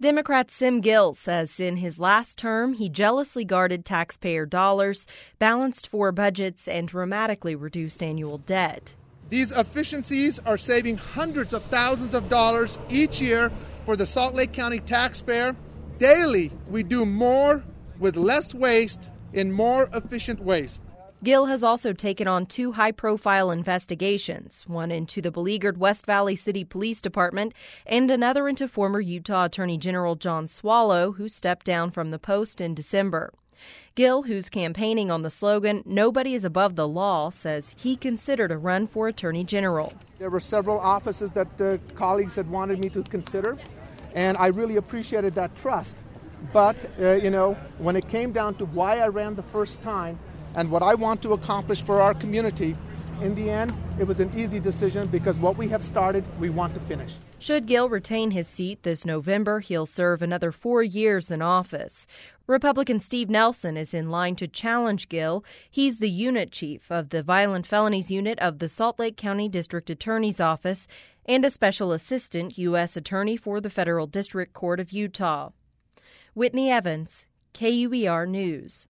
Democrat Sim Gill says in his last term, he jealously guarded taxpayer dollars, balanced four budgets, and dramatically reduced annual debt. These efficiencies are saving hundreds of thousands of dollars each year for the Salt Lake County taxpayer. Daily, we do more with less waste in more efficient ways. Gill has also taken on two high-profile investigations, one into the beleaguered West Valley City Police Department and another into former Utah Attorney General John Swallow, who stepped down from the post in December. Gill, who's campaigning on the slogan, "Nobody is above the law," says he considered a run for Attorney General. There were several offices that colleagues had wanted me to consider, and I really appreciated that trust. But, when it came down to why I ran the first time, and what I want to accomplish for our community, in the end, it was an easy decision because what we have started, we want to finish. Should Gill retain his seat this November, he'll serve another 4 years in office. Republican Steve Nelson is in line to challenge Gill. He's the unit chief of the Violent Felonies Unit of the Salt Lake County District Attorney's Office and a special assistant U.S. attorney for the Federal District Court of Utah. Whitney Evans, KUER News.